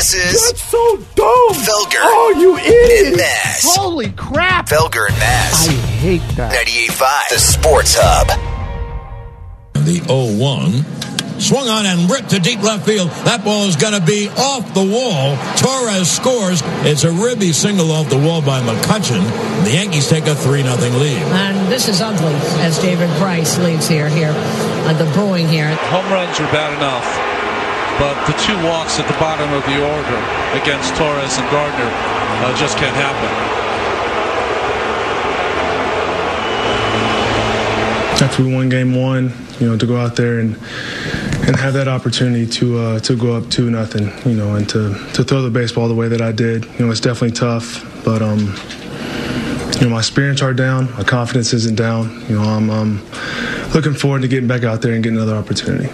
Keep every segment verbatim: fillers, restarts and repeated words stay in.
passes. That's so dumb. Felger. Oh, you idiot. And Maz. Holy crap. Felger and Maz. I hate that. ninety-eight point five, the Sports Hub. The oh one. Swung on and ripped to deep left field. That ball is going to be off the wall. Torres scores. It's a ribby single off the wall by McCutchen. The Yankees take a three nothing lead. And this is ugly as David Price leads here, here, uh, the brewing here. Home runs are bad enough, but the two walks at the bottom of the order against Torres and Gardner uh, just can't happen. After we won game one, you know, to go out there and and have that opportunity to uh, to go up two nothing, you know, and to, to throw the baseball the way that I did, you know, it's definitely tough. But um, you know, my spirits are down, my confidence isn't down. You know, I'm um, looking forward to getting back out there and getting another opportunity.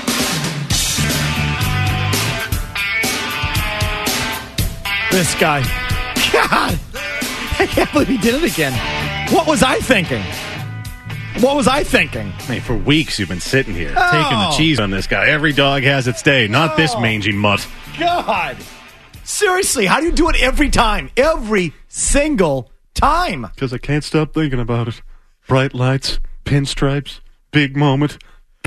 This guy. God, I can't believe he did it again. What was I thinking? What was I thinking? I mean, for weeks you've been sitting here Oh. taking the cheese on this guy. Every dog has its day, not this Oh. mangy mutt. God. Seriously, how do you do it every time? Every single time. Because I can't stop thinking about it. Bright lights, pinstripes, big moment.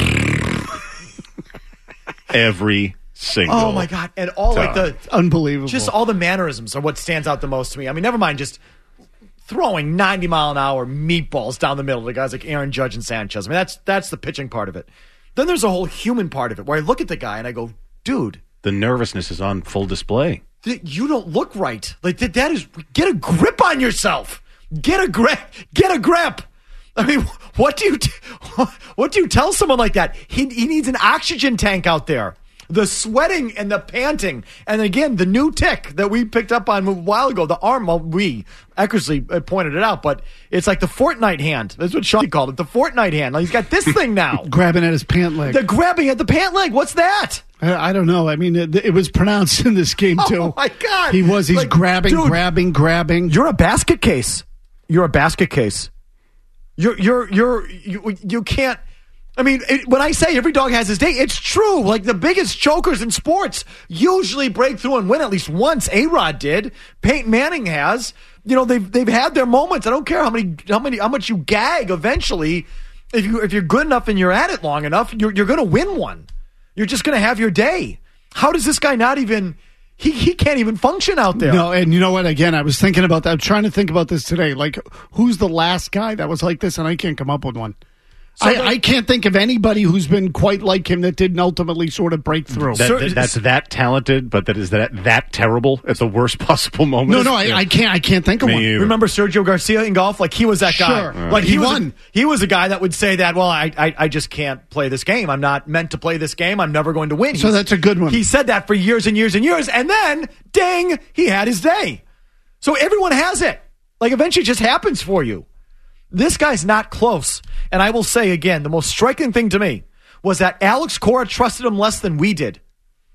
Every single Oh, my God. And all like the... Unbelievable. Just all the mannerisms are what stands out the most to me. I mean, never mind just throwing ninety mile an hour meatballs down the middle to guys like Aaron Judge and Sanchez. I mean, that's that's the pitching part of it. Then there's a whole human part of it where I look at the guy and I go, dude, The nervousness is on full display. th- you don't look right. Like that, that is, get a grip on yourself. Get a grip. Get a grip. I mean, what do you t- what do you tell someone like that? He he needs an oxygen tank out there. The sweating and the panting, and again, the new tick that we picked up on a while ago, the arm, well, we, Eckersley pointed it out, but it's like the Fortnite hand. That's what Sean called it, the Fortnite hand. Like he's got this thing now. Grabbing at his pant leg. The grabbing at the pant leg. What's that? I, I don't know. I mean, it, it was pronounced in this game, too. Oh, my God. He was. He's Like, grabbing, dude, grabbing, grabbing. You're a basket case. You're a basket case. You're, you're, you're, you, you can't. I mean, it, when I say every dog has his day, it's true. Like the biggest chokers in sports usually break through and win at least once. A-Rod did. Peyton Manning has. You know, they've they've had their moments. I don't care how many how many how much you gag. Eventually, if you if you're good enough and you're at it long enough, you're you're going to win one. You're just going to have your day. How does this guy not even? He he can't even function out there. No, and you know what? Again, I was thinking about that. I'm trying to think about this today. Like, who's the last guy that was like this? And I can't come up with one. So I, the- I can't think of anybody who's been quite like him that didn't ultimately sort of break through. That, Sir, that- that's that talented, but that is that that terrible at the worst possible moment. no, no, I, I can't. I can't think of Me one. either. Remember Sergio Garcia in golf? Like he was that guy. Sure. Like he, He was won. A, he was a guy that would say that. Well, I, I I just can't play this game. I'm not meant to play this game. I'm never going to win. So He's- that's a good one. He said that for years and years and years, and then ding, he had his day. So everyone has it. Like eventually, it just happens for you. This guy's not close. And I will say again, the most striking thing to me was that Alex Cora trusted him less than we did.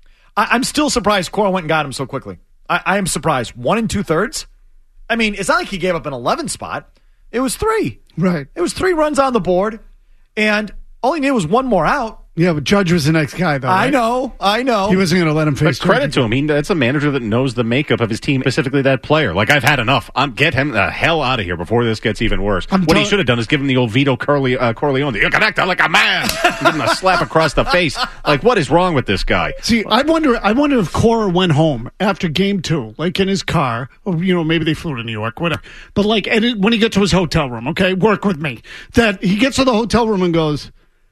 I, I'm still surprised Cora went and got him so quickly. I, I am surprised. One and two thirds? I mean, it's not like he gave up an eleven spot. It was three. Right. It was three runs on the board, and all he needed was one more out. Yeah, but Judge was the next guy, though. I right? know. I know. He wasn't going to let him face. But credit to him. He, that's a manager that knows the makeup of his team, specifically that player. Like, I've had enough. I'm get him the hell out of here before this gets even worse. I'm what he tell- should have done is give him the old Vito Corle- uh, Corleone. You connect like a man. Give him a slap across the face. Like, what is wrong with this guy? See, I wonder. I wonder if Cora went home after game two, like in his car, or you know, maybe they flew to New York, whatever. But like, and it, when he gets to his hotel room, okay, work with me. That he gets to the hotel room and goes,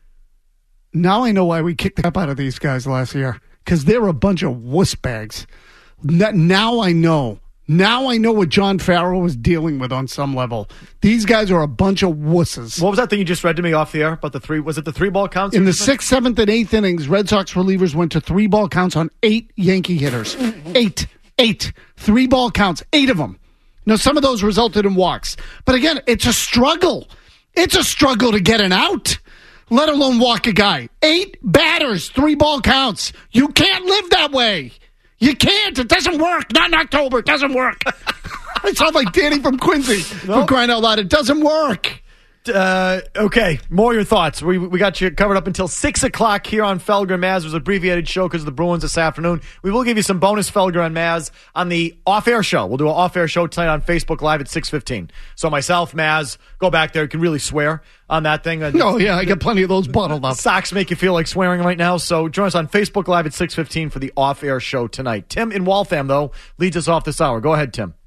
now I know why we kicked the crap out of these guys last year, because they're a bunch of wuss bags. N- Now I know. Now I know what John Farrell was dealing with on some level. These guys are a bunch of wusses. What was that thing you just read to me off the air about the three? Was it the three ball counts? In the sixth, seventh, and eighth innings, Red Sox relievers went to three ball counts on eight Yankee hitters. Eight. Eight. Three ball counts. Eight of them. Now, some of those resulted in walks. But again, it's a struggle. It's a struggle to get an out, let alone walk a guy. Eight batters, three ball counts. You can't live that way. You can't. It doesn't work. Not in October. It doesn't work. I sound like Danny from Quincy. For crying out loud, it doesn't work. Uh, okay, more your thoughts. We we got you covered up until six o'clock here on Felger and Maz. It was an abbreviated show because of the Bruins this afternoon. We will give you some bonus Felger and Maz on the off-air show. We'll do an off-air show tonight on Facebook Live at six fifteen. So myself, Maz, go back there. You can really swear on that thing. Oh, yeah, I got plenty of those bottled up. Socks make you feel like swearing right now. So join us on Facebook Live at six fifteen for the off-air show tonight. Tim in Waltham, though, leads us off this hour. Go ahead, Tim.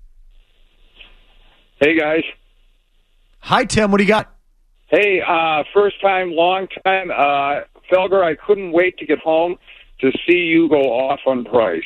Hey, guys. Hi, Tim. What do you got? Hey, uh, first time, long time. Uh, Felger, I couldn't wait to get home to see you go off on Price.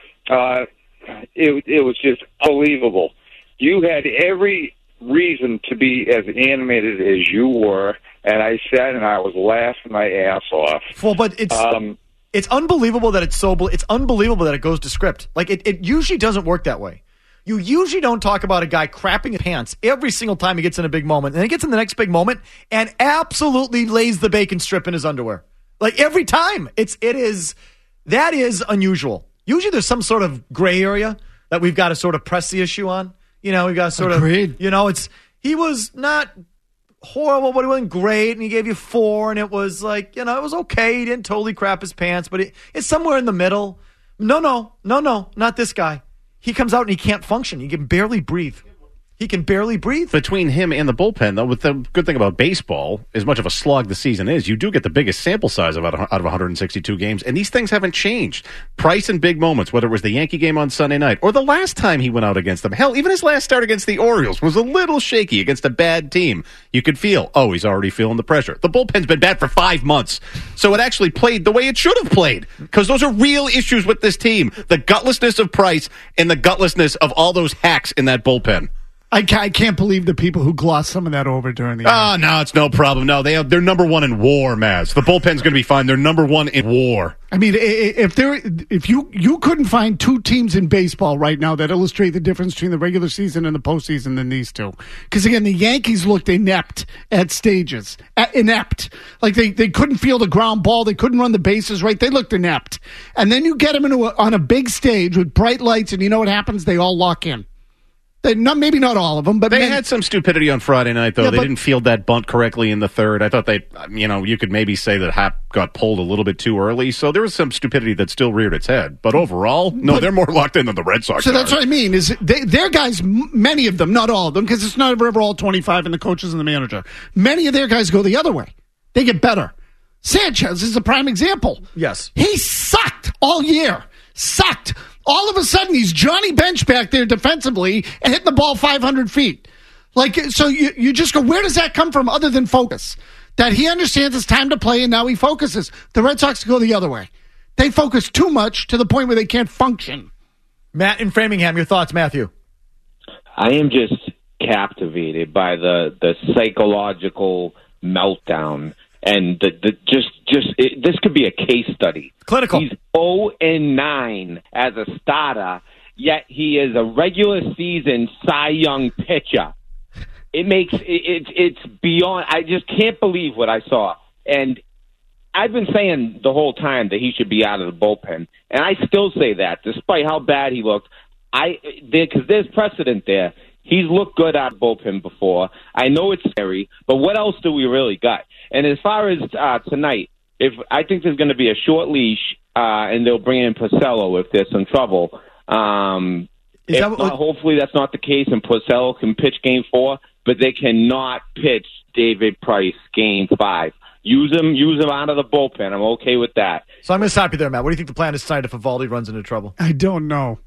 Uh, it, it was just unbelievable. You had every reason to be as animated as you were, and I sat and I was laughing my ass off. Well, but it's um, it's unbelievable that it's so. It's unbelievable that it goes to script. Like it, it usually doesn't work that way. You usually don't talk about a guy crapping his pants every single time he gets in a big moment. And then he gets in the next big moment and absolutely lays the bacon strip in his underwear. Like every time. It's, it is, that is unusual. Usually there's some sort of gray area that we've got to sort of press the issue on. You know, we've got to sort Agreed. of, you know, it's, he was not horrible, but he wasn't great. And he gave you four and it was like, you know, it was okay. He didn't totally crap his pants, but it, it's somewhere in the middle. No, no, no, no, not this guy. He comes out and he can't function. He can barely breathe. He can barely breathe. Between him and the bullpen, though, with the good thing about baseball, as much of a slog the season is, you do get the biggest sample size of out of, out of one hundred sixty-two games, and these things haven't changed. Price in big moments, whether it was the Yankee game on Sunday night or the last time he went out against them. Hell, even his last start against the Orioles was a little shaky against a bad team. You could feel, oh, he's already feeling the pressure. The bullpen's been bad for five months, so it actually played the way it should have played, because those are real issues with this team. The gutlessness of Price and the gutlessness of all those hacks in that bullpen. I can't, I can't believe the people who gloss some of that over during the Oh, uh, no, it's no problem. No, they have, they're number one in war, Maz. The bullpen's going to be fine. They're number one in war. I mean, if there, if you you couldn't find two teams in baseball right now that illustrate the difference between the regular season and the postseason than these two. Because, again, the Yankees looked inept at stages. Inept. Like, they, they couldn't feel the ground ball. They couldn't run the bases right. They looked inept. And then you get them into a, on a big stage with bright lights, and you know what happens? They all lock in. They, not, maybe not all of them, but they many. had some stupidity on Friday night, though. Yeah, they but, didn't field that bunt correctly in the third. I thought they, you know, you could maybe say that Happ got pulled a little bit too early. So there was some stupidity that still reared its head. But overall, no, but, they're more locked in than the Red Sox. So are. that's what I mean. Is they, their guys, many of them, not all of them, because it's not ever all twenty-five and the coaches and the manager. Many of their guys go the other way. They get better. Sanchez is a prime example. Yes, he sucked all year. Sucked. All of a sudden, he's Johnny Bench back there defensively and hitting the ball five hundred feet. Like, so you, you just go, where does that come from other than focus? That he understands it's time to play and now he focuses. The Red Sox go the other way. They focus too much to the point where they can't function. Matt in Framingham, your thoughts, Matthew? I am just captivated by the, the psychological meltdown. And the, the just just it, this could be a case study. Clinical. He's oh and nine as a starter, yet he is a regular season Cy Young pitcher. It makes it, it it's beyond. I just can't believe what I saw. And I've been saying the whole time that he should be out of the bullpen, and I still say that, despite how bad he looked. I because there's precedent there. He's looked good out of the bullpen before. I know it's scary, but what else do we really got? And as far as uh, tonight, if I think there's going to be a short leash, uh, and they'll bring in Porcello if there's some trouble. Um, if that what, not, hopefully that's not the case, and Porcello can pitch Game Four, but they cannot pitch David Price Game Five. Use him, use him out of the bullpen. I'm okay with that. So I'm going to stop you there, Matt. What do you think the plan is tonight if Eovaldi runs into trouble? I don't know.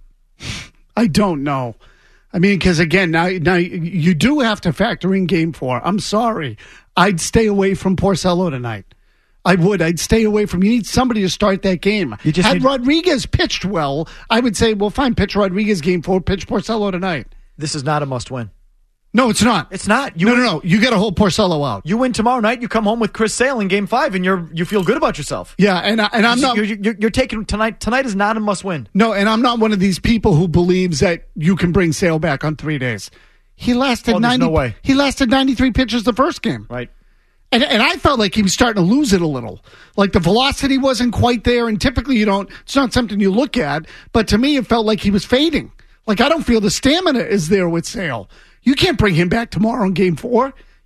I don't know. I mean, because again, now, now you do have to factor in Game Four. I'm sorry. I'd stay away from Porcello tonight. I would. I'd stay away from. You need somebody to start that game. You just Had need, Rodriguez pitched well, I would say, well, fine, pitch Rodriguez Game Four, pitch Porcello tonight. This is not a must-win. No, it's not. It's not. You no, win, no, no. You got to hold Porcello out. You win tomorrow night. You come home with Chris Sale in Game Five, and you're you feel good about yourself. Yeah, and I, and I'm not. You're, you're, you're taking tonight. Tonight is not a must-win. No, and I'm not one of these people who believes that you can bring Sale back on three days. He lasted oh, ninety. No way. He lasted ninety-three pitches the first game. Right. And and I felt like he was starting to lose it a little. Like the velocity wasn't quite there, and typically you don't. It's not something you look at, but to me it felt like he was fading. Like I don't feel the stamina is there with Sale. You can't bring him back tomorrow in Game Four.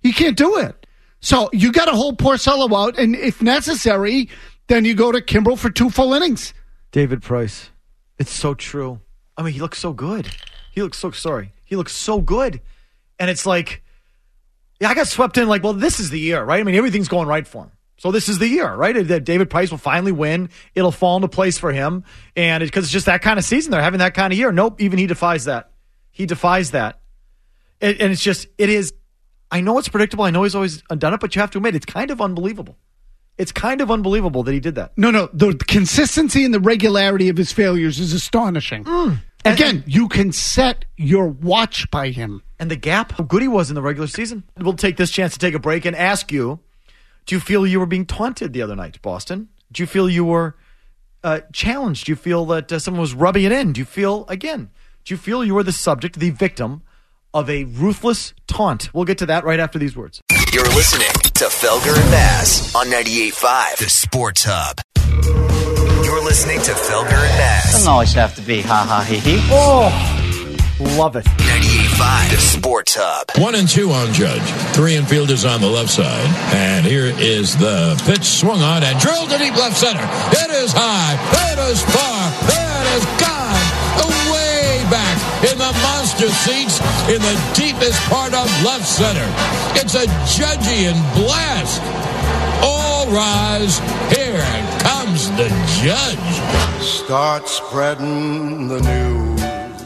You can't do it. So you got to hold Porcello out, and if necessary, then you go to Kimbrel for two full innings. David Price. It's so true. I mean, he looks so good. He looks so, sorry. He looks so good. And it's like, yeah, I got swept in like, well, this is the year, right? I mean, everything's going right for him. So this is the year, right? That David Price will finally win. It'll fall into place for him. And because it's, it's just that kind of season. They're having that kind of year. Nope, even he defies that. He defies that. And, and it's just, it is, I know it's predictable. I know he's always done it, but you have to admit, it's kind of unbelievable. It's kind of unbelievable that he did that. No, no. The consistency and the regularity of his failures is astonishing. Mm. Again, you can set your watch by him. And the gap, how good he was in the regular season. We'll take this chance to take a break and ask you, do you feel you were being taunted the other night, Boston? Do you feel you were uh, challenged? Do you feel that uh, someone was rubbing it in? Do you feel, again, do you feel you were the subject, the victim of a ruthless taunt? We'll get to that right after these words. You're listening to Felger and Bass on ninety-eight point five, The Sports Hub. You're listening to Felger and Bass. Doesn't always have to be ha-ha, hee-hee. Oh, love it. ninety-eight point five, The Sports Hub. One and two on Judge. Three infielders on the left side. And here is the pitch swung on and drilled to deep left center. It is high. It is far. It is gone. Way back in the monster seats in the deepest part of left center. It's a Judgian blast. All rise. Here comes the Judge. Start spreading the news.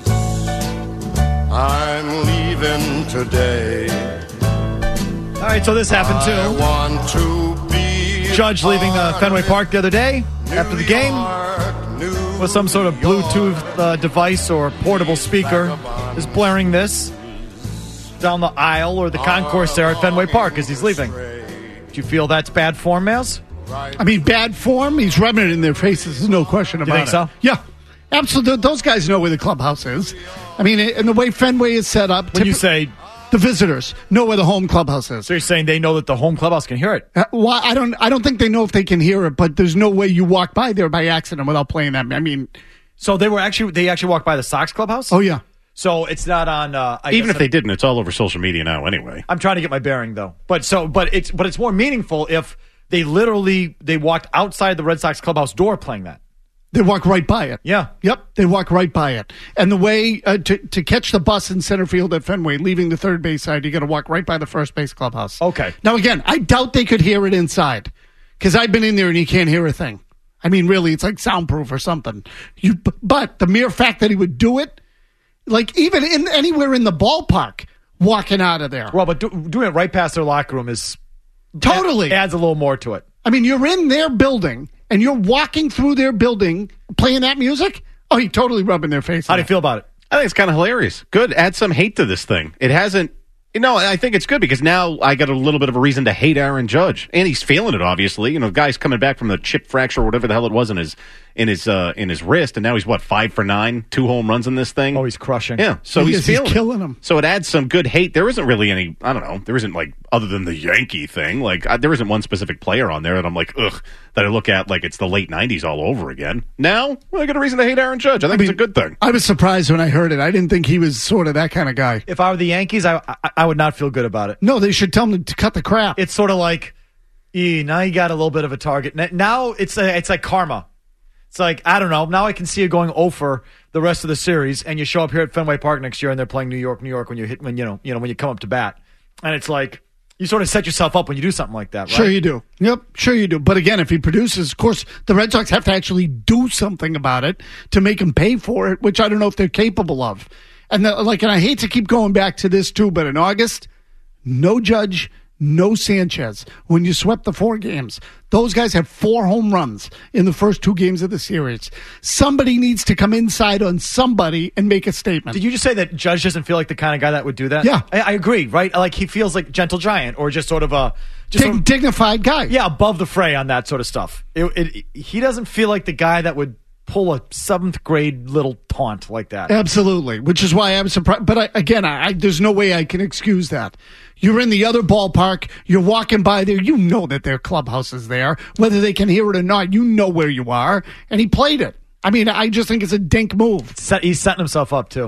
I'm leaving today. All right, so this happened too. I want to be Judge leaving uh, Fenway Park the other day after the game with some sort of Bluetooth uh, device or portable speaker is blaring this down the aisle or the concourse there at Fenway Park as he's leaving. Do you feel that's bad form, Miles? I mean, bad form? He's rubbing it in their faces. There's no question about it. You think so? Yeah. Absolutely. Those guys know where the clubhouse is. I mean, and the way Fenway is set up. When you say the visitors know where the home clubhouse is. So you're saying they know that the home clubhouse can hear it? Uh, well, I don't I don't think they know if they can hear it, but there's no way you walk by there by accident without playing that. I mean, so they were actually they actually walked by the Sox clubhouse? Oh, yeah. So it's not on uh, I even guess if they didn't, it's all over social media now anyway. I'm trying to get my bearing though. But so but it's but it's more meaningful if they literally they walked outside the Red Sox clubhouse door playing that. They walk right by it. Yeah. Yep. They walk right by it. And the way uh, to, to catch the bus in center field at Fenway, leaving the third base side, you got to walk right by the first base clubhouse. Okay. Now, again, I doubt they could hear it inside because I've been in there and you can't hear a thing. I mean, really, it's like soundproof or something. You, But the mere fact that he would do it, like even in anywhere in the ballpark, walking out of there. Well, but do, doing it right past their locker room is totally adds a little more to it. I mean, you're in their building. And you're walking through their building playing that music? Oh, you're totally rubbing their face. How do you feel about it? I think it's kind of hilarious. Good. Add some hate to this thing. It hasn't, you know, I think it's good because now I got a little bit of a reason to hate Aaron Judge. And he's feeling it, obviously. You know, guy's coming back from the chip fracture or whatever the hell it was in his in his uh, in his wrist. And now he's, what, five for nine? Two home runs in this thing? Oh, he's crushing. Yeah. So he he's is, feeling he's killing him. So it adds some good hate. There isn't really any, I don't know, there isn't like, other than the Yankee thing, like I, there isn't one specific player on there that I'm like, ugh, that I look at like it's the late nineties all over again. Now, well, I got a reason to hate Aaron Judge. I think I mean, it's a good thing. I was surprised when I heard it. I didn't think he was sort of that kind of guy. If I were the Yankees, I I, I would not feel good about it. No, they should tell him to cut the crap. It's sort of like, e, now you got a little bit of a target. Now it's a, it's like karma. It's like, I don't know. Now I can see you going oh for the rest of the series, and you show up here at Fenway Park next year, and they're playing New York, New York when you hit when you know you know when you come up to bat, and it's like you sort of set yourself up when you do something like that. Right? Sure you do. Yep, sure you do. But again, if he produces, of course, the Red Sox have to actually do something about it to make him pay for it, which I don't know if they're capable of. And the, like, and I hate to keep going back to this too, but in August, no Judge. No Sanchez. When you swept the four games, those guys had four home runs in the first two games of the series. Somebody needs to come inside on somebody and make a statement. Did you just say that Judge doesn't feel like the kind of guy that would do that? Yeah. I, I agree, right? Like he feels like Gentle Giant or just sort of a... Just Dig, sort of, dignified guy. Yeah, above the fray on that sort of stuff. It, it, he doesn't feel like the guy that would pull a seventh grade little taunt like that. Absolutely, which is why I'm surprised. But I, again, I, I, there's no way I can excuse that. You're in the other ballpark. You're walking by there. You know that their clubhouse is there. Whether they can hear it or not, you know where you are. And he played it. I mean, I just think it's a dink move. Set, he's setting himself up, too.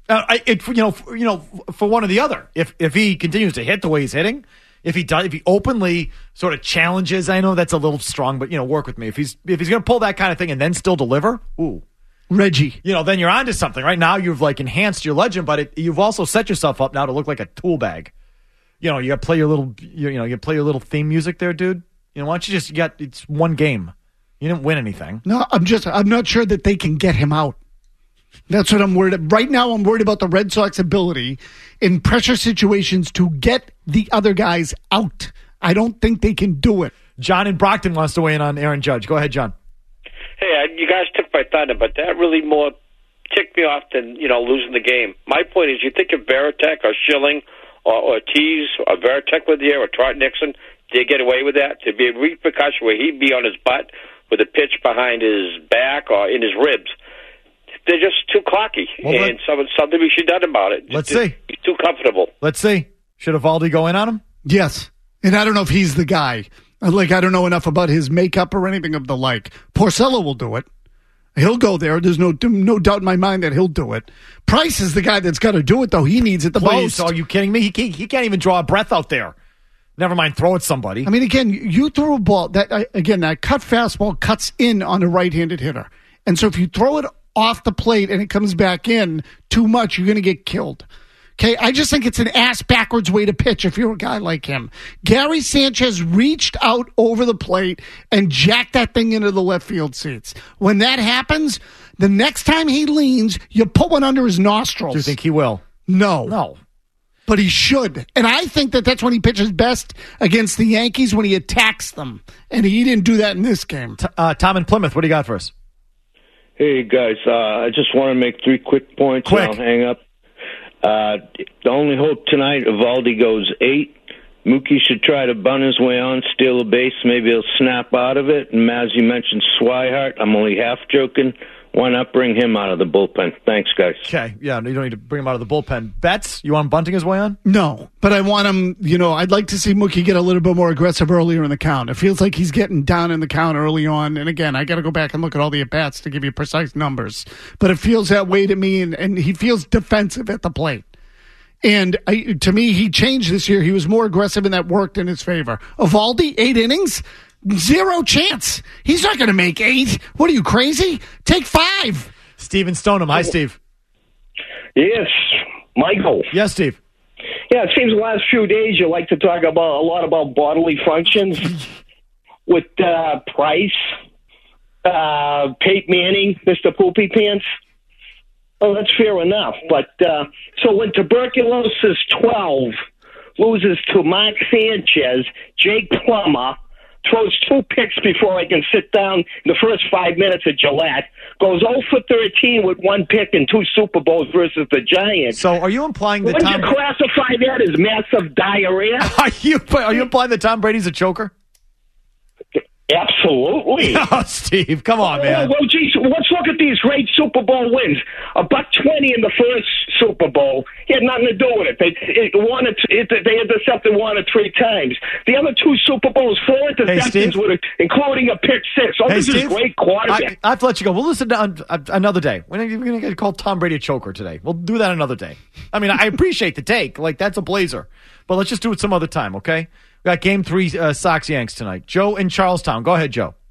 Uh, I, it, you know, for, you know, for one or the other. If if he continues to hit the way he's hitting, if he does, if he openly sort of challenges, I know that's a little strong, but you know, work with me. If he's if he's going to pull that kind of thing and then still deliver, ooh, Reggie, you know, then you're onto something. Right now, you've like enhanced your legend, but it, you've also set yourself up now to look like a tool bag. You know, you got to play your little, you, you know, you play your little theme music there, dude. You know, why don't you just you got it's one game. You didn't win anything. No, I'm just I'm not sure that they can get him out. That's what I'm worried about. Right now, I'm worried about the Red Sox ability in pressure situations to get the other guys out. I don't think they can do it. John in Brockton wants to weigh in on Aaron Judge. Go ahead, John. Hey, I, you guys took my thunder, but that really more ticked me off than, you know, losing the game. My point is, you think if Veritek or Schilling or, or Tease or Veritek were there or Trot Nixon, they'd get away with that? There'd be a repercussion where he'd be on his butt with a pitch behind his back or in his ribs. They're just too cocky, well, and let, some, something we should have done about it. Let's just, see. He's too comfortable. Let's see. Should Eovaldi go in on him? Yes. And I don't know if he's the guy. Like, I don't know enough about his makeup or anything of the like. Porcello will do it. He'll go there. There's no no doubt in my mind that he'll do it. Price is the guy that's got to do it, though. He needs it the Please, most. Are you kidding me? He can't, he can't even draw a breath out there. Never mind throw at somebody. I mean, again, you throw a ball. that Again, that cut fastball cuts in on a right-handed hitter. And so if you throw it off the plate and it comes back in too much, you're going to get killed. Okay, I just think it's an ass-backwards way to pitch if you're a guy like him. Gary Sanchez reached out over the plate and jacked that thing into the left field seats. When that happens, the next time he leans, you put one under his nostrils. Do you think he will? No. No. But he should. And I think that that's when he pitches best against the Yankees, when he attacks them. And he didn't do that in this game. T- uh, Tom in Plymouth, what do you got for us? Hey, guys, uh, I just want to make three quick points. Quick. I'll hang up. Uh, the only hope tonight, Eovaldi goes eight. Mookie should try to bunt his way on, steal a base. Maybe he'll snap out of it. And as you mentioned, Swihart, I'm only half joking. Why not bring him out of the bullpen? Thanks, guys. Okay, yeah, you don't need to bring him out of the bullpen. Betts, you want him bunting his way on? No, but I want him, you know, I'd like to see Mookie get a little bit more aggressive earlier in the count. It feels like he's getting down in the count early on. And again, I got to go back and look at all the at-bats to give you precise numbers. But it feels that way to me, and, and he feels defensive at the plate. And I, to me, he changed this year. He was more aggressive, and that worked in his favor. Eovaldi, eight innings? Zero chance. He's not going to make eight. What are you, crazy? Take five. Steven Stoneham. Hi, Steve. Yes, Michael. Yes, Steve. Yeah, it seems the last few days you like to talk about a lot about bodily functions with uh, Price, uh, Peyton Manning, Mister Poopy Pants. Oh, that's fair enough. But uh, so when tuberculosis twelve loses to Mark Sanchez, Jake Plummer throws two picks before I can sit down in the first five minutes at Gillette, goes oh for thirteen with one pick and two Super Bowls versus the Giants. So are you implying that Wouldn't Tom... you classify that as massive diarrhea? Are you, are you implying that Tom Brady's a choker? Absolutely. Oh, Steve, come on, man. Oh, well, geez, let's look at these great Super Bowl wins. A buck twenty in the first Super Bowl. He had nothing to do with it. They it won it, it, they intercepted one or three times. The other two Super Bowls, four interceptions, hey, with it, including a pick six. Oh, hey, this Steve, is great quarterback. I, I have to let you go. We'll listen to on, uh, another day. We're going to call Tom Brady a choker today. We'll do that another day. I mean, I appreciate the take. Like, that's a blazer. But let's just do it some other time, okay? We got game three uh, Sox-Yanks tonight. Joe in Charlestown. Go ahead, Joe.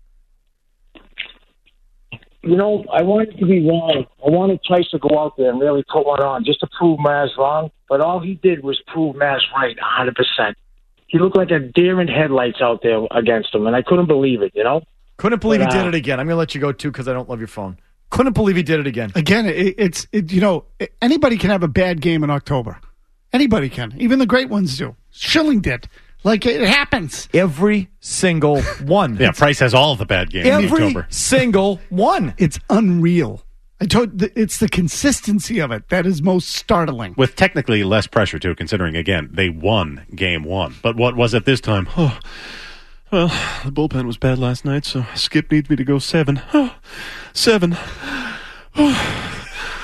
You know, I wanted to be wrong. I wanted Price to go out there and really put one on just to prove Maz wrong. But all he did was prove Maz right one hundred percent. He looked like a deer in headlights out there against him, and I couldn't believe it, you know? Couldn't believe but, he did uh, it again. I'm going to let you go, too, because I don't love your phone. Couldn't believe he did it again. Again, it, it's, it, you know, anybody can have a bad game in October. Anybody can. Even the great ones do. Schilling did. Like, it happens. Every single one. Yeah, Price has all of the bad games Every in October. single one. It's unreal. I told it's the consistency of it that is most startling. With technically less pressure, too, considering, again, they won game one. But what was it this time? Oh, well, the bullpen was bad last night, so Skip needs me to go seven. Oh, seven. Oh.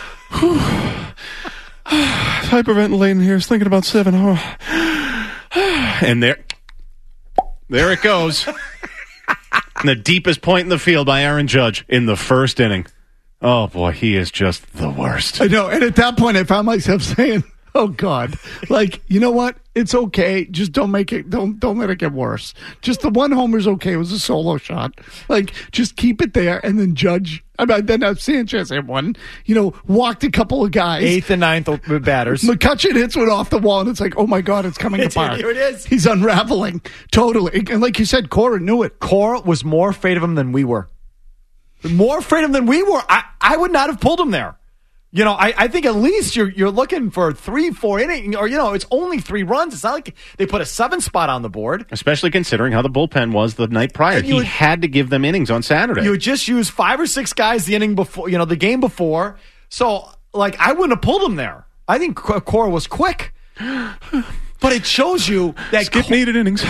Hyperventilating here. Is thinking about seven. Oh. And there, there it goes. The deepest point in the field by Aaron Judge in the first inning. Oh, boy, he is just the worst. I know. And at that point, I found myself saying, oh, God. Like, you know what? It's okay. Just don't make it, don't don't let it get worse. Just the one homer's okay. It was a solo shot. Like, just keep it there and then judge. I mean, then uh, Sanchez hit one, you know, walked a couple of guys. Eighth and ninth batters. McCutchen hits one off the wall, and it's like, oh, my God, it's coming apart. Here it is. He's unraveling. Totally. And like you said, Cora knew it. Cora was more afraid of him than we were. More afraid of him than we were. I, I would not have pulled him there. You know, I, I think at least you're you're looking for three, four innings, or, you know, it's only three runs. It's not like they put a seven spot on the board. Especially considering how the bullpen was the night prior. He would, had to give them innings on Saturday. You would just use five or six guys the inning before, you know, the game before. So, like, I wouldn't have pulled him there. I think Cora was quick. But it shows you that Skip Cor- needed innings.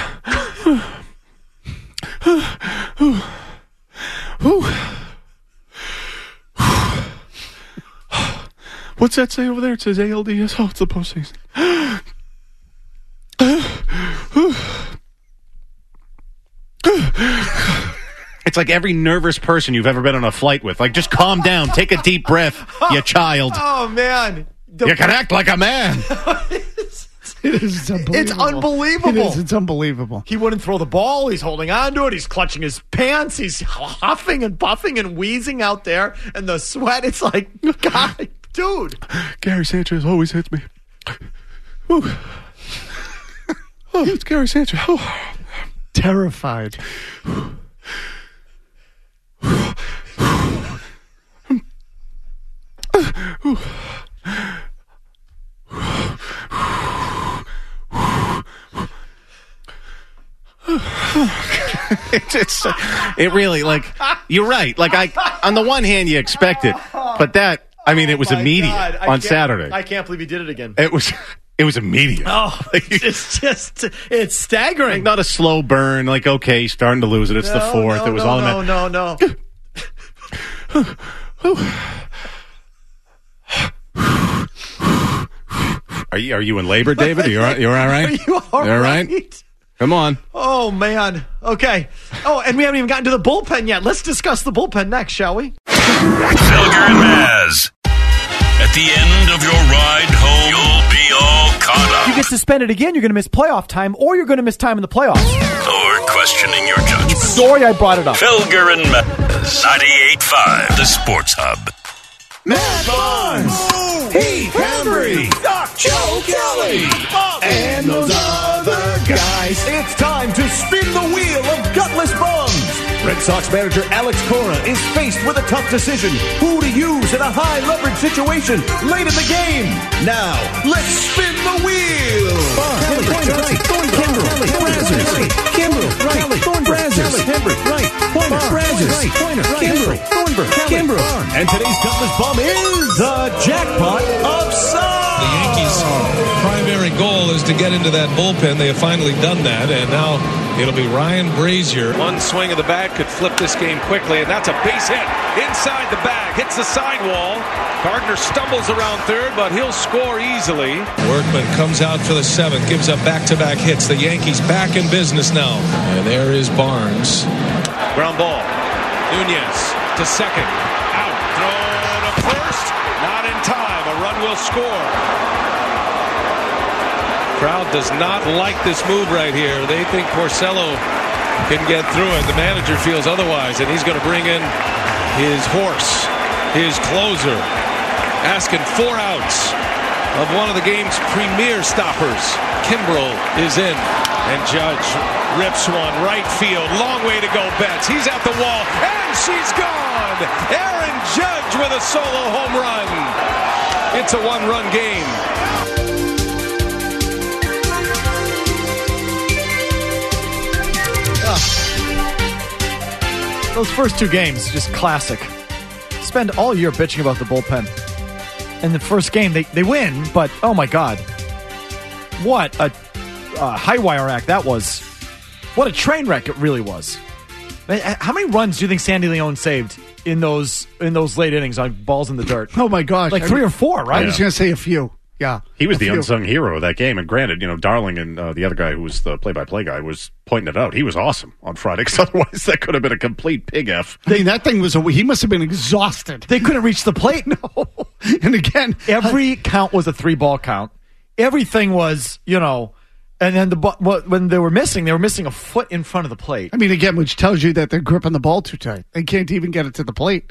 What's that say over there? It says A L D S. Oh, it's the postseason. It's like every nervous person you've ever been on a flight with. Like, just calm down. Take a deep breath, you child. Oh, man. The- you can act like a man. It is. It's unbelievable. It's unbelievable. It is. It's unbelievable. He wouldn't throw the ball. He's holding on to it. He's clutching his pants. He's huffing and puffing and wheezing out there. And the sweat, it's like, God, dude. Gary Sanchez always hits me. Ooh. Oh, it's Gary Sanchez. Oh. Terrified. it's, it's it really, like, you're right. Like, I on the one hand you expect it, but that, I mean, it was Oh, immediate God. I on can't- Saturday. I can't believe he did it again. It was it was immediate. Oh, it's just, it's staggering. Like, not a slow burn. Like, okay, he's starting to lose it. It's the No, fourth. no, it was no, all no, about. no, no. Are you are you in labor, David? Are you all right? You all right? Are you all You all right? right? Come on. Oh, man. Okay. Oh, and we haven't even gotten to the bullpen yet. Let's discuss the bullpen next, shall we? Felger and Maz. At the end of your ride home, you'll be all caught up. You get suspended again, you're going to miss playoff time, or you're going to miss time in the playoffs. Or questioning your judgment. Sorry I brought it up. Felger and Maz. ninety-eight point five, the Sports Hub. Matt Barnes, Heath Hembry, Joe Kelly, and those other guys. It's time to spin the wheel of gutless bums. Red Sox manager Alex Cora is faced with a tough decision. Who to use in a high leverage situation late in the game. Now, let's spin the wheel. Kelly, right, Thorn, Kimbrel, Brazzers, Kimbrel, right, Thorn, Brazzers, Hembry, right, Pointer, Brazzers, Pointer, Kimbrel, Thornburg, Kimbrel. And today's gutless bum is the jackpot of Sun. The Yankees' primary goal is to get into that bullpen. They have finally done that, and now it'll be Ryan Brazier. One swing of the bat could flip this game quickly, and that's a base hit inside the bag. Hits the sidewall. Gardner stumbles around third, but he'll score easily. Workman comes out for the seventh, gives up back-to-back hits. The Yankees back in business now. And there is Barnes. Ground ball. Nunez to second. Out. Throw to first. Not in time. A run will score. Crowd does not like this move right here. They think Porcello can get through it. The manager feels otherwise, and he's going to bring in his horse, his closer, asking four outs of one of the game's premier stoppers. Kimbrel is in, and Judge rips one right field. Long way to go, Betts. He's at the wall, and she's gone. Aaron Judge with a solo home run. It's a one-run game. Those first two games, just classic. Spend all year bitching about the bullpen. And the first game, they, they win, but oh my God. What a uh, high wire act that was. What a train wreck it really was. How many runs do you think Sandy Leone saved in those in those late innings on balls in the dirt? Oh my gosh. Like I three mean, or four, right? I was going to say a few. Yeah. He was A the few. unsung hero of that game. And granted, you know, Darling and uh, the other guy who was the play-by-play guy was pointing it out. He was awesome on Friday, because otherwise that could have been a complete pig F. I mean, that thing was, a, he must have been exhausted. They couldn't reach the plate. No. And again, every count was a three-ball count. Everything was, you know, and then the when they were missing, they were missing a foot in front of the plate. I mean, again, which tells you that they're gripping the ball too tight. They can't even get it to the plate.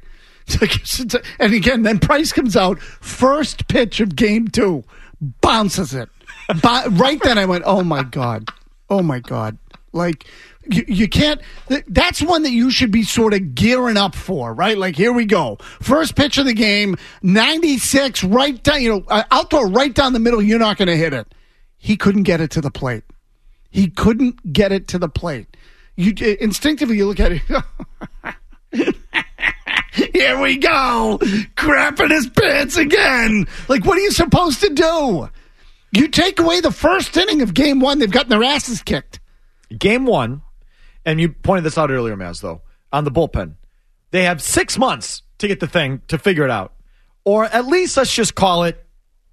And again, then Price comes out, first pitch of game two, bounces it. Right then I went, oh my God. Oh my God. Like, you, you can't, that's one that you should be sort of gearing up for, right? Like, here we go. First pitch of the game, ninety-six, right down, you know, I'll throw right down the middle, you're not going to hit it. He couldn't get it to the plate. He couldn't get it to the plate. You instinctively, you look at it, here we go, crapping his pants again. Like, what are you supposed to do? You take away the first inning of game one, they've gotten their asses kicked. Game one, and you pointed this out earlier, Maz, though, on the bullpen. They have six months to get the thing, to figure it out. Or at least let's just call it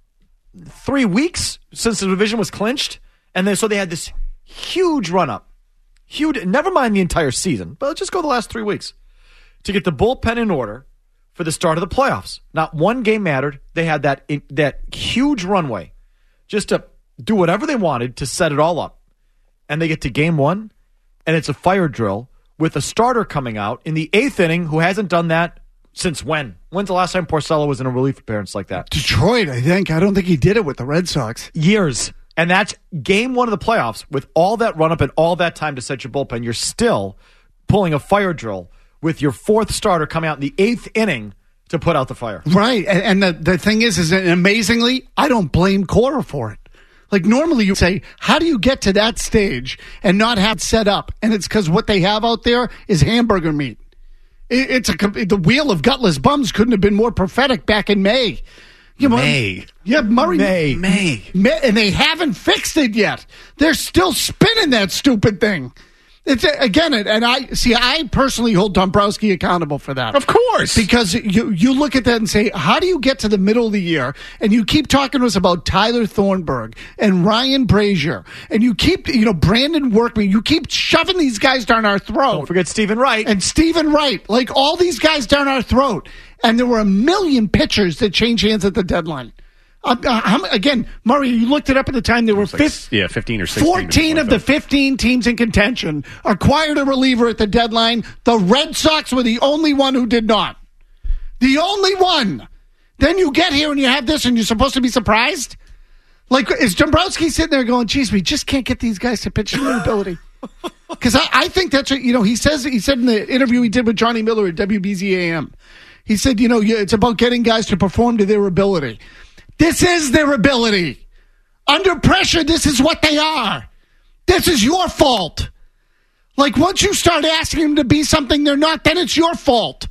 three weeks since the division was clinched. And then so they had this huge run-up. Huge, never mind the entire season, but let's just go the last three weeks to get the bullpen in order for the start of the playoffs. Not one game mattered. They had that that huge runway just to do whatever they wanted to set it all up. And they get to game one, and it's a fire drill with a starter coming out in the eighth inning who hasn't done that since when? When's the last time Porcello was in a relief appearance like that? Detroit, I think. I don't think he did it with the Red Sox. Years. And that's game one of the playoffs with all that run-up and all that time to set your bullpen. You're still pulling a fire drill with your fourth starter coming out in the eighth inning to put out the fire. Right. And, and the, the thing is, is that amazingly, I don't blame Cora for it. Like, normally you say, how do you get to that stage and not have it set up? And it's because what they have out there is hamburger meat. It, it's a the wheel of gutless bums couldn't have been more prophetic back in May. You know, May. Yeah, Murray. May. May. May. And they haven't fixed it yet. They're still spinning that stupid thing. It's again, and I see. I personally hold Dombrowski accountable for that, of course, because you you look at that and say, how do you get to the middle of the year and you keep talking to us about Tyler Thornburg and Ryan Brazier and you keep you know Brandon Workman, you keep shoving these guys down our throat. Don't forget Stephen Wright and Stephen Wright, like all these guys down our throat, and there were a million pitchers that changed hands at the deadline. Uh, uh, how, again, Murray, you looked it up at the time. There were like, fifteen, yeah, fifteen or sixteen. fourteen of the fifteen teams in contention acquired a reliever at the deadline. The Red Sox were the only one who did not. The only one. Then you get here and you have this and you're supposed to be surprised? Like, is Dombrowski sitting there going, geez, we just can't get these guys to pitch to their ability? Because I, I think that's what, you know, he says, he said in the interview he did with Johnny Miller at W B Z A M, he said, you know, it's about getting guys to perform to their ability. This is their ability. Under pressure, this is what they are. This is your fault. Like, once you start asking them to be something they're not, then it's your fault.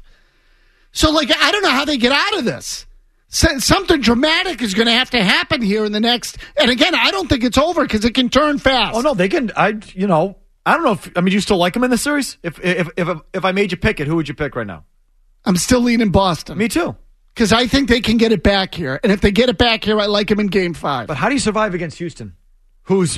So, like, I don't know how they get out of this. Something dramatic is going to have to happen here in the next. And again, I don't think it's over because it can turn fast. Oh, no, they can. I, you know, I don't know if, I mean, you still like them in the series? If, if, if, if I made you pick it, who would you pick right now? I'm still leaning Boston. Me too. Because I think they can get it back here. And if they get it back here, I like them in game five. But how do you survive against Houston? Who's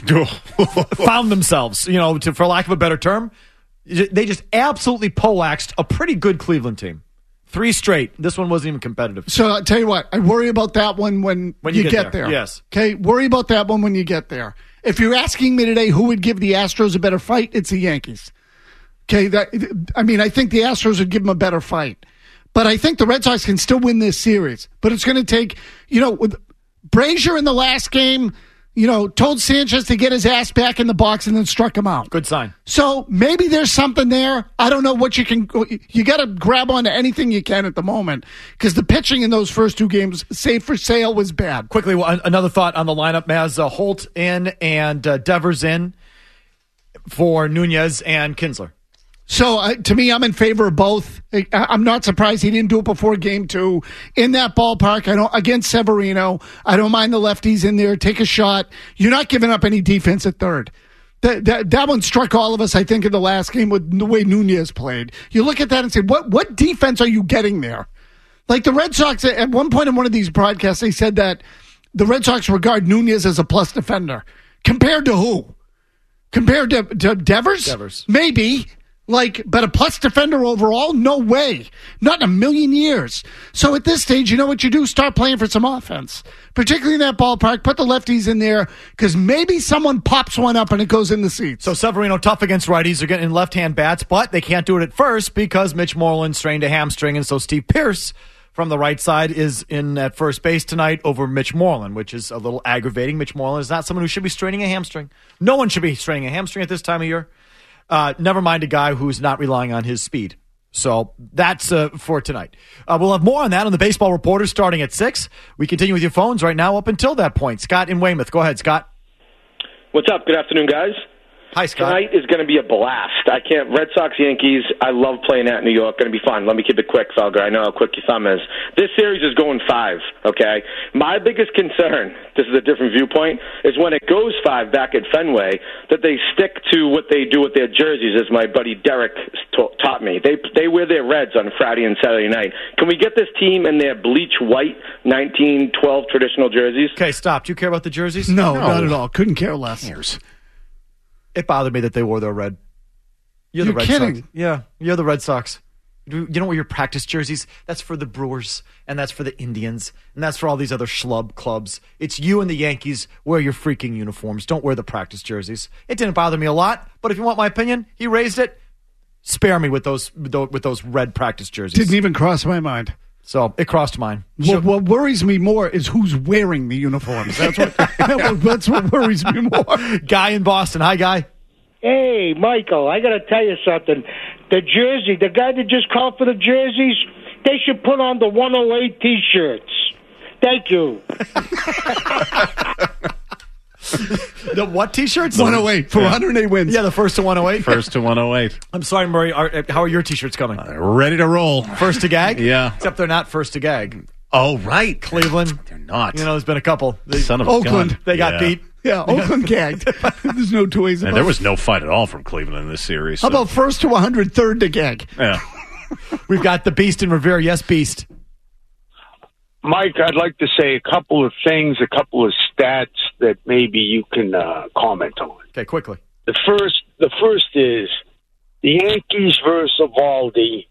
found themselves, you know, to, for lack of a better term, they just absolutely poleaxed a pretty good Cleveland team. Three straight. This one wasn't even competitive. So I'll tell you what, I worry about that one when, when you, you get, get there. there. Yes. Okay, worry about that one when you get there. If you're asking me today who would give the Astros a better fight, it's the Yankees. Okay, that I mean, I think the Astros would give them a better fight. But I think the Red Sox can still win this series. But it's going to take, you know, with Brazier in the last game, you know, told Sanchez to get his ass back in the box and then struck him out. Good sign. So maybe there's something there. I don't know what you can, you got to grab onto anything you can at the moment because the pitching in those first two games, save for sale, was bad. Quickly, another thought on the lineup, Maz. Uh, Holt in and uh, Devers in for Nunez and Kinsler. So, uh, to me, I'm in favor of both. I, I'm not surprised he didn't do it before game two. In that ballpark, I don't against Severino, I don't mind the lefties in there. Take a shot. You're not giving up any defense at third. That, that, that one struck all of us, I think, in the last game with the way Nunez played. You look at that and say, what, what defense are you getting there? Like the Red Sox, at one point in one of these broadcasts, they said that the Red Sox regard Nunez as a plus defender. Compared to who? Compared to, to Devers? Devers. Maybe. Like, but a plus defender overall? No way. Not in a million years. So at this stage, you know what you do? Start playing for some offense. Particularly in that ballpark. Put the lefties in there because maybe someone pops one up and it goes in the seats. So Severino tough against righties. They're getting left-hand bats, but they can't do it at first because Mitch Moreland strained a hamstring, and so Steve Pearce from the right side is in at first base tonight over Mitch Moreland, which is a little aggravating. Mitch Moreland is not someone who should be straining a hamstring. No one should be straining a hamstring at this time of year. Uh, never mind a guy who's not relying on his speed. So that's uh, for tonight. Uh, we'll have more on that on the Baseball Reporter starting at six. We continue with your phones right now up until that point. Scott in Weymouth. Go ahead, Scott. What's up? Good afternoon, guys. Hi, Scott. Tonight is going to be a blast. I can't. Red Sox, Yankees. I love playing at New York. Going to be fun. Let me keep it quick, Felger. I know how quick your thumb is. This series is going five. Okay. My biggest concern, this is a different viewpoint, is when it goes five back at Fenway, that they stick to what they do with their jerseys, as my buddy Derek ta- taught me. They they wear their reds on Friday and Saturday night. Can we get this team in their bleach white nineteen twelve traditional jerseys? Okay, stop. Do you care about the jerseys? No, no. not at all. Couldn't care less. Cares. It bothered me that they wore their red. You're, You're the Red kidding. Sox. Yeah, you're the Red Sox. You don't wear your practice jerseys. That's for the Brewers, and that's for the Indians, and that's for all these other schlub clubs. It's you and the Yankees wear your freaking uniforms. Don't wear the practice jerseys. It didn't bother me a lot, but if you want my opinion, he raised it. Spare me with those with those red practice jerseys. Didn't even cross my mind. So it crossed mine. What, what worries me more is who's wearing the uniforms. That's what that's what worries me more. Guy in Boston. Hi, Guy. Hey, Michael, I got to tell you something. The jersey, the guy that just called for the jerseys, they should put on the one oh eight T-shirts. Thank you. The what T-shirts? one oh eight for yeah. one hundred eight wins. Yeah, the first to one oh eight. First to one oh eight. I'm sorry, Murray. Are, how are your T-shirts coming? Uh, ready to roll. First to gag? Yeah. Except they're not first to gag. Oh, right. Cleveland. They're not. You know, there's been a couple. They, Son of a Oakland. gun. They got yeah. beat. Yeah, Oakland gagged. There's no two ways about it. There was no fight at all from Cleveland in this series. How so. about first to one hundred, third to gag? Yeah. We've got the Beast in Revere. Yes, Beast. Mike, I'd like to say a couple of things, a couple of stats that maybe you can uh, comment on. Okay, quickly. The first, the first is the Yankees versus Eovaldi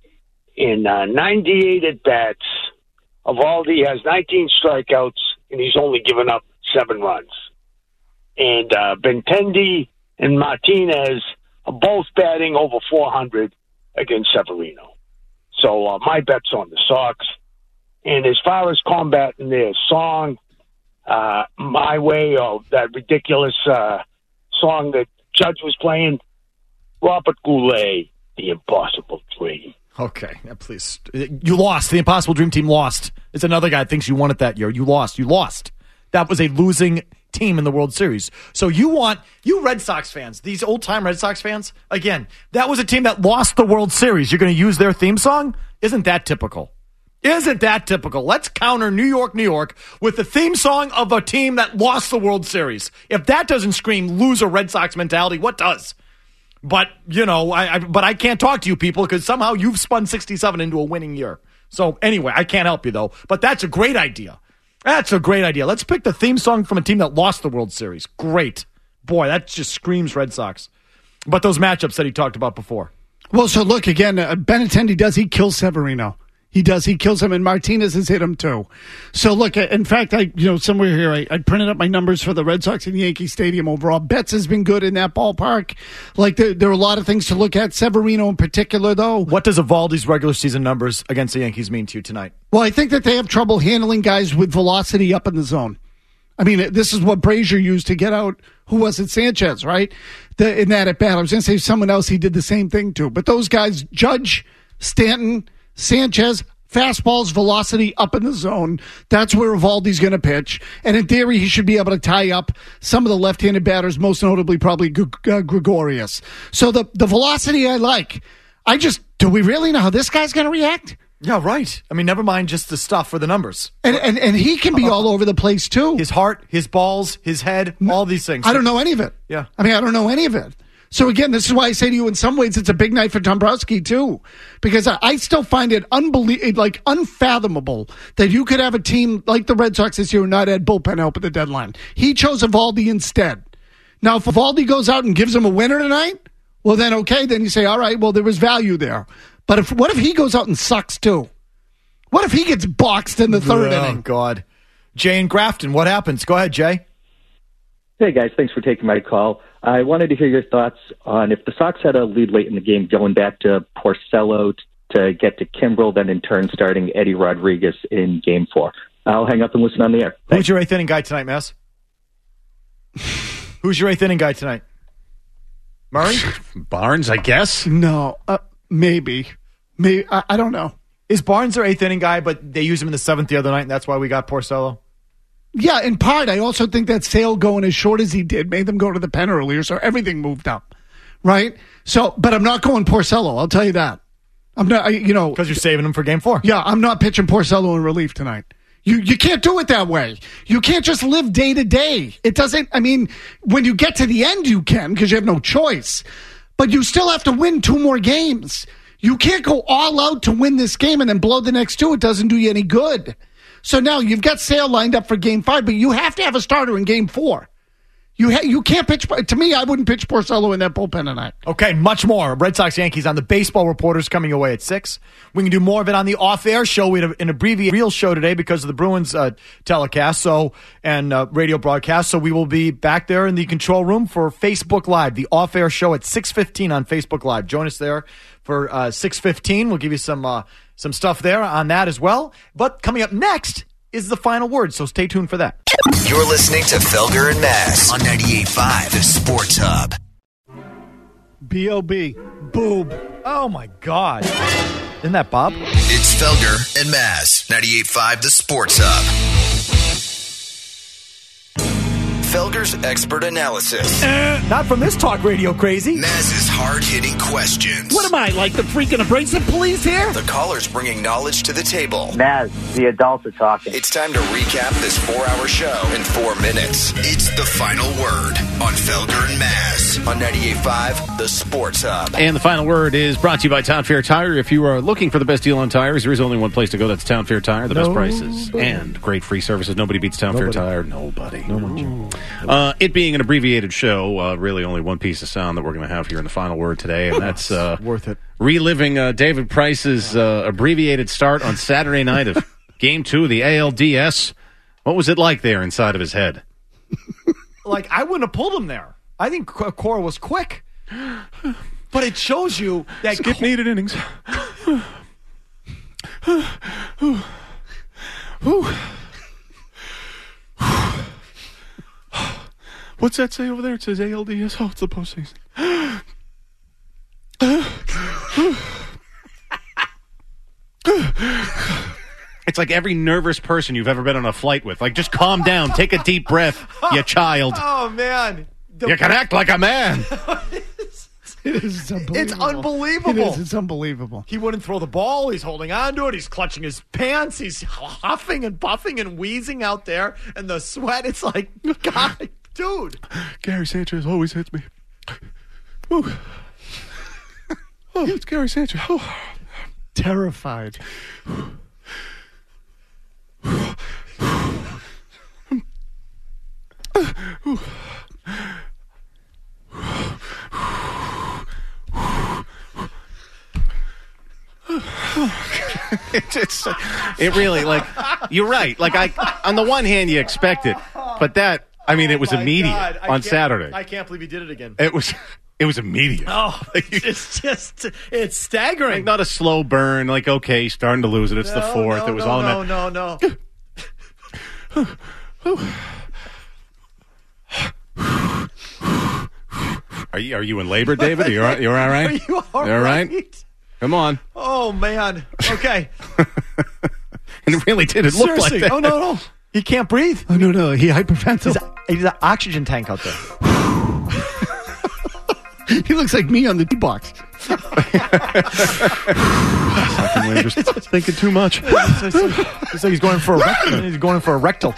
in uh, ninety-eight at bats. Eovaldi has nineteen strikeouts, and he's only given up seven runs. And uh, Benintendi and Martinez are both batting over four hundred against Severino. So uh, my bet's on the Sox. And as far as combating their song, uh, My Way, or that ridiculous uh, song that Judge was playing, Robert Goulet, The Impossible Dream. Okay, yeah, please. You lost. The Impossible Dream team lost. It's another guy that thinks you won it that year. You lost. You lost. That was a losing team in the World Series. So you want, you Red Sox fans, these old-time Red Sox fans, again, that was a team that lost the World Series. You're going to use their theme song? Isn't that typical? Isn't that typical? Let's counter New York, New York with the theme song of a team that lost the World Series. If that doesn't scream loser Red Sox mentality, what does? But, you know, I, I but I can't talk to you people because somehow you've spun sixty-seven into a winning year. So anyway, I can't help you though. But that's a great idea. That's a great idea. Let's pick the theme song from a team that lost the World Series. Great. Boy, that just screams Red Sox. But those matchups that he talked about before. Well, so look, again, uh, Benintendi, does he kill Severino? He does. He kills him, and Martinez has hit him too. So look, in fact, I you know somewhere here I, I printed up my numbers for the Red Sox and Yankee Stadium overall. Betts has been good in that ballpark. Like there, there are a lot of things to look at. Severino in particular, though. What does Eovaldi's regular season numbers against the Yankees mean to you tonight? Well, I think that they have trouble handling guys with velocity up in the zone. I mean, this is what Brazier used to get out. Who was it? Sanchez, right? The, in that at bat, I was going to say someone else. He did the same thing too. But those guys, Judge, Stanton, Sanchez, fastballs, velocity up in the zone. That's where Eovaldi's going to pitch. And in theory, he should be able to tie up some of the left-handed batters, most notably probably G- uh, Gregorius. So the, the velocity I like. I just, do we really know how this guy's going to react? Yeah, right. I mean, never mind just the stuff for the numbers. And and, and he can be all over the place, too. His heart, his balls, his head, all these things. I don't know any of it. Yeah. I mean, I don't know any of it. So again, this is why I say to you, in some ways, it's a big night for Dombrowski too, because I, I still find it unbelie- like unfathomable that you could have a team like the Red Sox this year and not add bullpen help at the deadline. He chose Eovaldi instead. Now, if Eovaldi goes out and gives him a winner tonight, well, then okay, then you say, all right, well, there was value there. But if what if he goes out and sucks too? What if he gets boxed in the third oh, inning? Oh God, Jay in Grafton, what happens? Go ahead, Jay. Hey guys, thanks for taking my call. I wanted to hear your thoughts on if the Sox had a lead late in the game, going back to Porcello to get to Kimbrel, then in turn starting Eddie Rodriguez in Game Four. I'll hang up and listen on the air. Thanks. Who's your eighth inning guy tonight, Mass? Who's your eighth inning guy tonight? Murray? Barnes, I guess. No, uh, maybe, maybe I, I don't know. Is Barnes their eighth inning guy, but they used him in the seventh the other night, and that's why we got Porcello? Yeah, in part, I also think that Sale going as short as he did made them go to the pen earlier, so everything moved up, right? So, but I'm not going Porcello, I'll tell you that. I'm not, I, you know. Because you're saving him for Game Four. Yeah, I'm not pitching Porcello in relief tonight. You you can't do it that way. You can't just live day to day. It doesn't, I mean, when you get to the end, you can because you have no choice. But you still have to win two more games. You can't go all out to win this game and then blow the next two. It doesn't do you any good. So now you've got Sale lined up for Game Five, but you have to have a starter in Game Four. You ha- you can't pitch. To me, I wouldn't pitch Porcello in that bullpen tonight. Okay, much more. Red Sox Yankees on the Baseball Reporters coming away at six. We can do more of it on the off-air show. We had an abbreviated real show today because of the Bruins uh, telecast so and uh, radio broadcast. So we will be back there in the control room for Facebook Live, the off-air show at six fifteen on Facebook Live. Join us there for uh, six fifteen. We'll give you some uh, some stuff there on that as well. But coming up next is the final word, so stay tuned for that. You're listening to Felger and Mass on ninety-eight point five, the Sports Hub. B O B Boob. Oh, my God. Isn't that Bob? It's Felger and Mass, ninety-eight point five, the Sports Hub. Felger's expert analysis. Uh, not from this talk radio crazy. Maz's hard-hitting questions. What am I, like the freaking abrasive police here? The callers bringing knowledge to the table. Maz, the adults are talking. It's time to recap this four-hour show in four minutes. It's the final word on Felger and Maz on ninety-eight point five, the Sports Hub. And the final word is brought to you by Town Fair Tire. If you are looking for the best deal on tires, there is only one place to go. That's Town Fair Tire. The best No. prices and great free services. Nobody beats Town Nobody. Fair Tire. Nobody. No Uh, it being an abbreviated show, uh, really only one piece of sound that we're going to have here in the final word today, and that's uh, worth it. Reliving uh, David Price's uh, abbreviated start on Saturday night of Game Two of the A L D S. What was it like there inside of his head? Like, I wouldn't have pulled him there. I think K- Cora was quick. But it shows you that... Skip needed innings. What's that say over there? It says A L D S. Oh, it's the postseason. It's like every nervous person you've ever been on a flight with. Like, just calm down. Take a deep breath, you child. Oh, man. The- You can act like a man. It is unbelievable. It's unbelievable. It is. It's unbelievable. He wouldn't throw the ball. He's holding on to it. He's clutching his pants. He's huffing and puffing and wheezing out there. And the sweat, it's like, God, dude. Gary Sanchez always hits me. Ooh. Oh, it's Gary Sanchez. Oh. Terrified. It's, it's, it really, like, you're right. Like, I, on the one hand, you expect it, but that, I mean, it was Oh, my immediate God. I on can't- Saturday. I can't believe he did it again. It was, it was immediate. Oh, it's just, it's staggering. Like, not a slow burn. Like, okay, starting to lose it. It's the No, fourth. no, it was no, all no, in no, no. Are you are you in labor, David? Are you all right? You're all right? Are you all You're all right? right? Come on. Oh, man. Okay. And it really did. It looked Seriously. like that. Oh, no, no. He can't breathe. Oh, no, no. He hyperventilated. He's, a, he's an oxygen tank out there. He looks like me on the D-box. Fucking just thinking too much. It's, it's, it's, it's like he's going for a rectal. He's going for a rectal.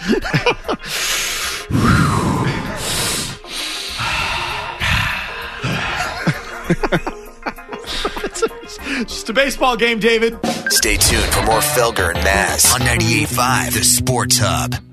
It's just a baseball game, David. Stay tuned for more Felger and Maz on ninety-eight point five, The Sports Hub.